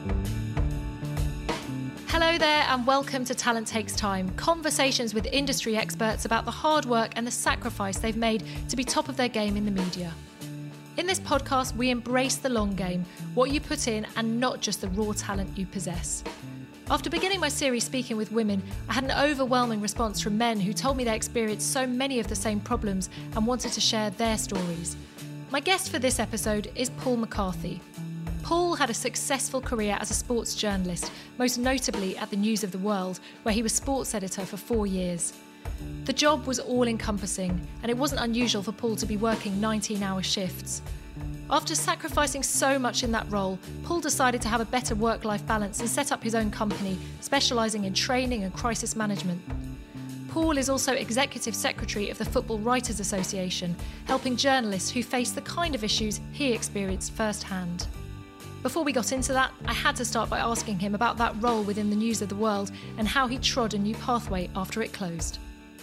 Hello there and welcome to Talent Takes Time, conversations with industry experts about the hard work and the sacrifice they've made to be top of their game in the media. In this podcast, we embrace the long game, what you put in and not just the raw talent you possess. After beginning my series speaking with women, I had an overwhelming response from men who told me they experienced so many of the same problems and wanted to share their stories. My guest for this episode is Paul McCarthy. Paul had a successful career as a sports journalist, most notably at the News of the World, where he was sports editor for 4 years. The job was all-encompassing, and it wasn't unusual for Paul to be working 19-hour shifts. After sacrificing so much in that role, Paul decided to have a better work-life balance and set up his own company, specialising in training and crisis management. Paul is also Executive Secretary of the Football Writers Association, helping journalists who face the kind of issues he experienced firsthand. Before we got into that, I had to start by asking him about that role within the News of the World and how he trod a new pathway after it closed.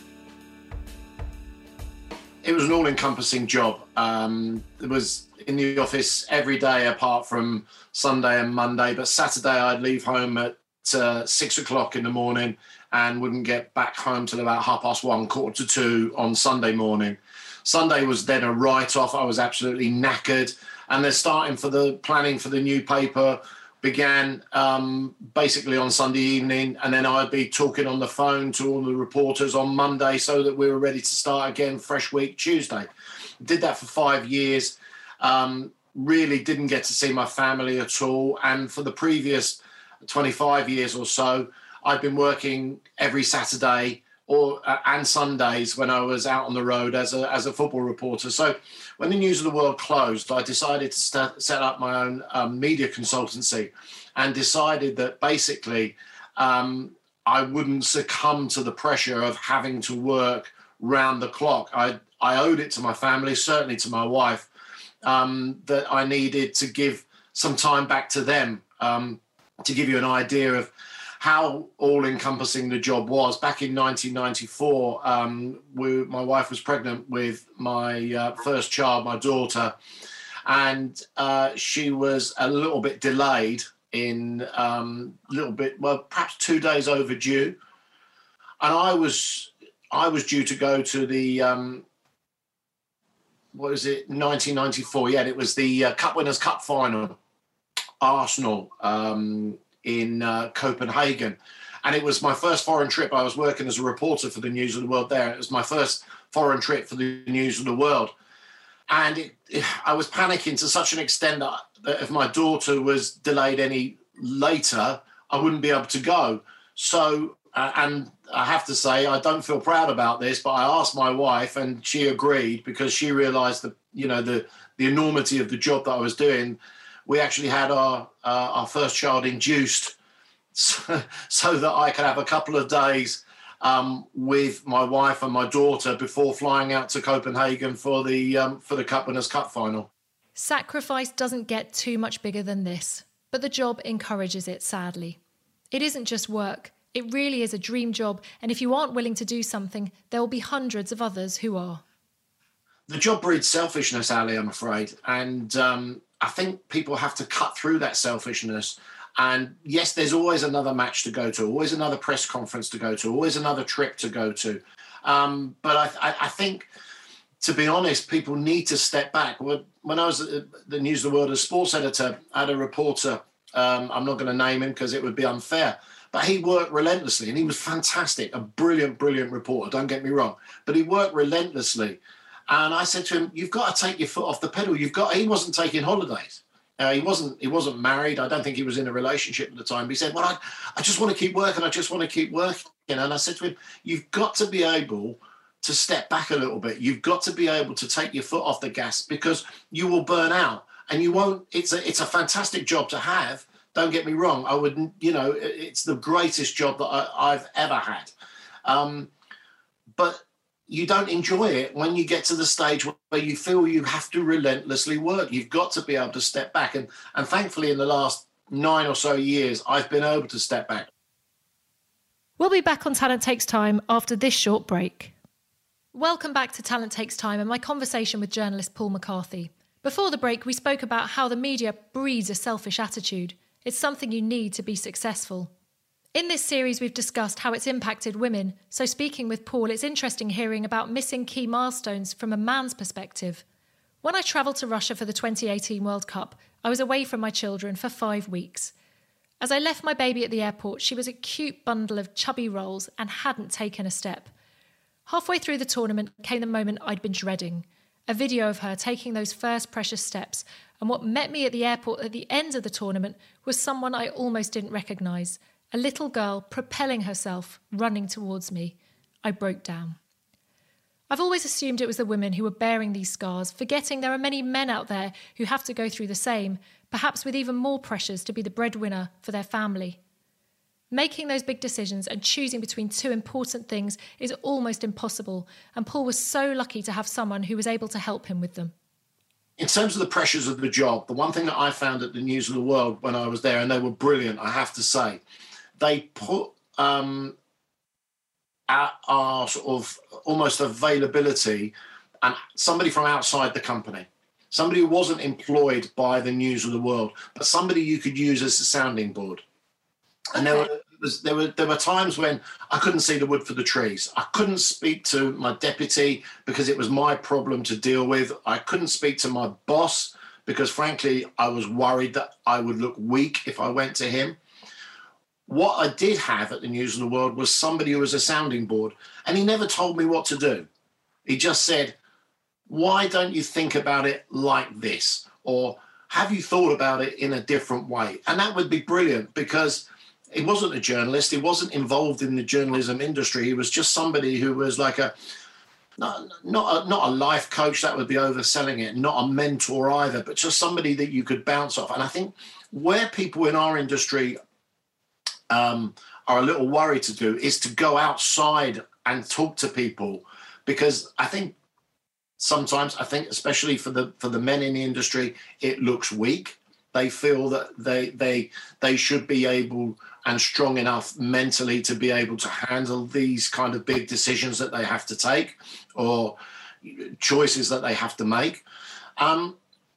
It was an all-encompassing job. It was in the office every day apart from Sunday and Monday, but Saturday I'd leave home at 6 o'clock in the morning and wouldn't get back home till about 1:30, 1:45 on Sunday morning. Sunday was then a write-off. I was absolutely knackered. And the planning for the new paper began basically on Sunday evening. And then I'd be talking on the phone to all the reporters on Monday so that we were ready to start again, fresh week, Tuesday. Did that for 5 years. Really didn't get to see my family at all. And for the previous 25 years or so, I'd been working every Saturday and Sundays when I was out on the road as a football reporter. So when the News of the World closed, I decided to set up my own media consultancy and decided that basically I wouldn't succumb to the pressure of having to work round the clock. I owed it to my family, certainly to my wife, that I needed to give some time back to them. To give you an idea of how all-encompassing the job was, back in 1994, my wife was pregnant with my first child, my daughter, and she was a little bit delayed perhaps 2 days overdue. And I was due to go to the, 1994? Yeah, it was the Cup Winners' Cup final, Arsenal, in Copenhagen. And it was my first foreign trip. I was working as a reporter for the News of the World there. It was my first foreign trip for the News of the World. And I was panicking to such an extent that if my daughter was delayed any later, I wouldn't be able to go. So, and I have to say, I don't feel proud about this, but I asked my wife and she agreed because she realised that, the enormity of the job that I was doing. We actually had our first child induced so that I could have a couple of days with my wife and my daughter before flying out to Copenhagen for the Cup Winners' Cup final. Sacrifice doesn't get too much bigger than this, but the job encourages it, sadly. It isn't just work. It really is a dream job, and if you aren't willing to do something, there will be hundreds of others who are. The job breeds selfishness, Ali, I'm afraid, and I think people have to cut through that selfishness. And yes, there's always another match to go to, always another press conference to go to, always another trip to go to. But I think, to be honest, people need to step back. When I was at the News of the World as sports editor, I had a reporter, I'm not going to name him because it would be unfair, but he worked relentlessly and he was fantastic, a brilliant, brilliant reporter, don't get me wrong. But he worked relentlessly. And I said to him, you've got to take your foot off the pedal. He wasn't taking holidays. He wasn't married. I don't think he was in a relationship at the time. But he said, well, I just want to keep working. I just want to keep working. And I said to him, you've got to be able to step back a little bit. You've got to be able to take your foot off the gas because you will burn out and you won't. It's a fantastic job to have. Don't get me wrong. It's the greatest job that I've ever had. But you don't enjoy it when you get to the stage where you feel you have to relentlessly work. You've got to be able to step back. And thankfully, in the last 9 or so years, I've been able to step back. We'll be back on Talent Takes Time after this short break. Welcome back to Talent Takes Time and my conversation with journalist Paul McCarthy. Before the break, we spoke about how the media breeds a selfish attitude It's something you need to be successful. In this series, we've discussed how it's impacted women, so speaking with Paul, it's interesting hearing about missing key milestones from a man's perspective. When I travelled to Russia for the 2018 World Cup, I was away from my children for 5 weeks. As I left my baby at the airport, she was a cute bundle of chubby rolls and hadn't taken a step. Halfway through the tournament came the moment I'd been dreading, a video of her taking those first precious steps, and what met me at the airport at the end of the tournament was someone I almost didn't recognise. A little girl propelling herself, running towards me. I broke down. I've always assumed it was the women who were bearing these scars, forgetting there are many men out there who have to go through the same, perhaps with even more pressures to be the breadwinner for their family. Making those big decisions and choosing between two important things is almost impossible, and Paul was so lucky to have someone who was able to help him with them. In terms of the pressures of the job, the one thing that I found at the News of the World when I was there, and they were brilliant, I have to say, they put our sort of almost availability and somebody from outside the company, somebody who wasn't employed by the News of the World, but somebody you could use as a sounding board. And there were times when I couldn't see the wood for the trees. I couldn't speak to my deputy because it was my problem to deal with. I couldn't speak to my boss because, frankly, I was worried that I would look weak if I went to him. What I did have at the News of the World was somebody who was a sounding board, and he never told me what to do. He just said, why don't you think about it like this? Or have you thought about it in a different way? And that would be brilliant because he wasn't a journalist. He wasn't involved in the journalism industry. He was just somebody who was like not a life coach, that would be overselling it, not a mentor either, but just somebody that you could bounce off. And I think where people in our industry are a little worried to do is to go outside and talk to people, because I think sometimes, especially for the men in the industry, it looks weak. They feel that they should be able and strong enough mentally to be able to handle these kind of big decisions that they have to take or choices that they have to make. And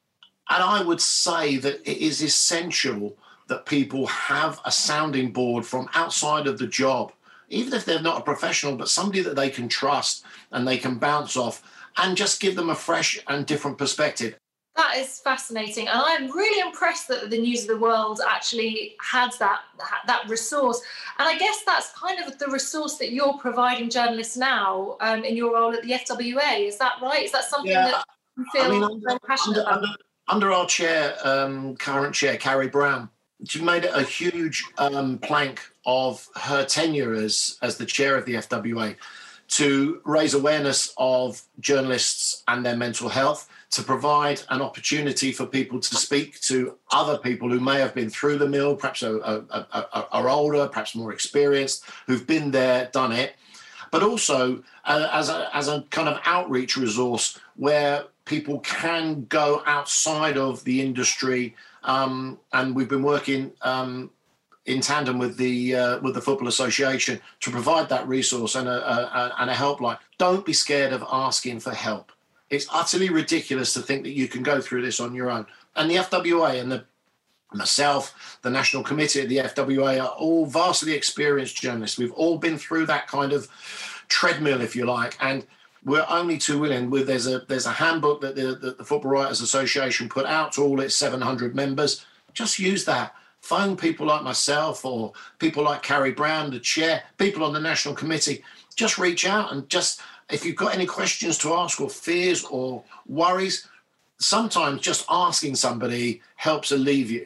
I would say that it is essential that people have a sounding board from outside of the job, even if they're not a professional, but somebody that they can trust and they can bounce off and just give them a fresh and different perspective. That is fascinating. And I'm really impressed that the News of the World actually has that resource. And I guess that's kind of the resource that you're providing journalists now in your role at the FWA. Is that right? Is that something that you feel very passionate about? Under our chair, current chair, Carrie Brown, she made it a huge plank of her tenure as the chair of the FWA to raise awareness of journalists and their mental health, to provide an opportunity for people to speak to other people who may have been through the mill, perhaps are older, perhaps more experienced, who've been there, done it, but also as a kind of outreach resource where people can go outside of the industry. And we've been working in tandem with the Football Association to provide that resource and a helpline. Don't be scared of asking for help. It's utterly ridiculous to think that you can go through this on your own. And the FWA and myself, the National Committee of the FWA, are all vastly experienced journalists. We've all been through that kind of treadmill, if you like, and we're only too willing. There's a handbook that the Football Writers Association put out to all its 700 members. Just use that. Phone people like myself or people like Carrie Brown, the chair, people on the National Committee. Just reach out and if you've got any questions to ask or fears or worries, sometimes just asking somebody helps alleviate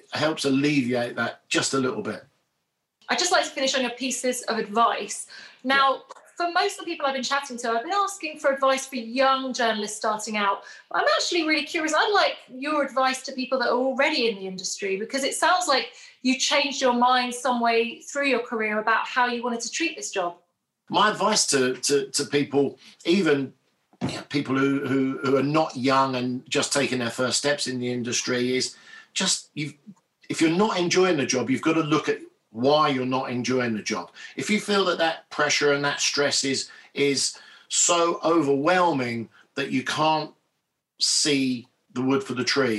that just a little bit. I'd just like to finish on your pieces of advice. Now, for most of the people I've been chatting to, I've been asking for advice for young journalists starting out. I'm actually really curious. I'd like your advice to people that are already in the industry, because it sounds like you changed your mind some way through your career about how you wanted to treat this job. My advice to people, even people who are not young and just taking their first steps in the industry, is if you're not enjoying the job, you've got to look at why you're not enjoying the job. If you feel that pressure and that stress is so overwhelming that you can't see the wood for the trees,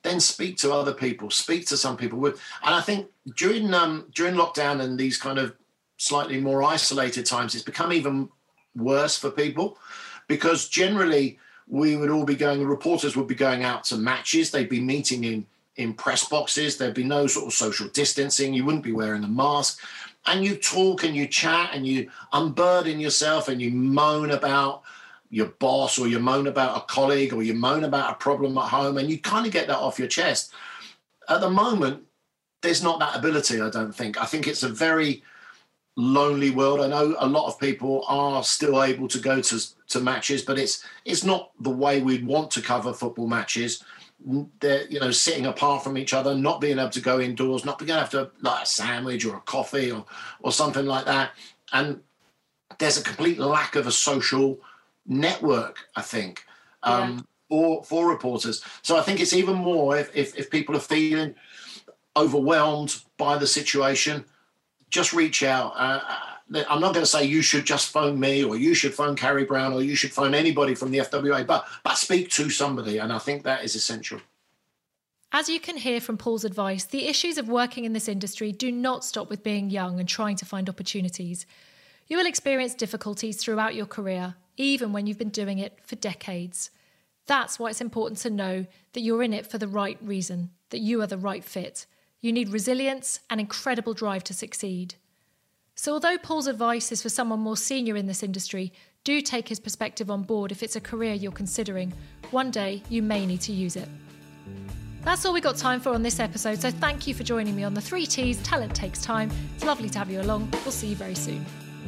then speak to other people, speak to some people. And I think during lockdown and these kind of slightly more isolated times, it's become even worse for people, because generally reporters would be going out to matches. They'd be meeting in press boxes. There'd be no sort of social distancing. You wouldn't be wearing a mask. And you talk and you chat and you unburden yourself and you moan about your boss, or you moan about a colleague, or you moan about a problem at home, and you kind of get that off your chest. At the moment, there's not that ability, I don't think. I think it's a very lonely world. I know a lot of people are still able to go to matches, but it's not the way we'd want to cover football matches. They're, sitting apart from each other, not being able to go indoors, not being able to have like a sandwich or a coffee or something like that. And there's a complete lack of a social network, I think, for reporters. So I think it's even more if people are feeling overwhelmed by the situation, just reach out. I'm not going to say you should just phone me, or you should phone Carrie Brown, or you should phone anybody from the FWA, but speak to somebody, and I think that is essential. As you can hear from Paul's advice, the issues of working in this industry do not stop with being young and trying to find opportunities. You will experience difficulties throughout your career, even when you've been doing it for decades. That's why it's important to know that you're in it for the right reason, that you are the right fit. You need resilience and incredible drive to succeed. So although Paul's advice is for someone more senior in this industry, do take his perspective on board if it's a career you're considering. One day, you may need to use it. That's all we got time for on this episode, so thank you for joining me on the 3 T's Talent Takes Time. It's lovely to have you along. We'll see you very soon.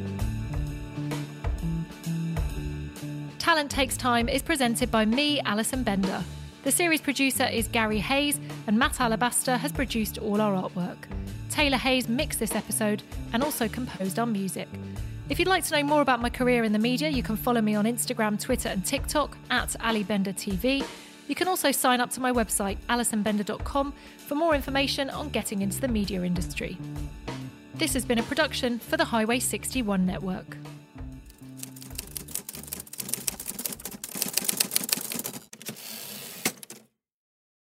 Talent Takes Time is presented by me, Alison Bender. The series producer is Gary Hayes, and Matt Alabaster has produced all our artwork. Taylor Hayes mixed this episode and also composed our music. If you'd like to know more about my career in the media, you can follow me on Instagram, Twitter and TikTok @AliBenderTV. You can also sign up to my website, alisonbender.com, for more information on getting into the media industry. This has been a production for the Highway 61 Network.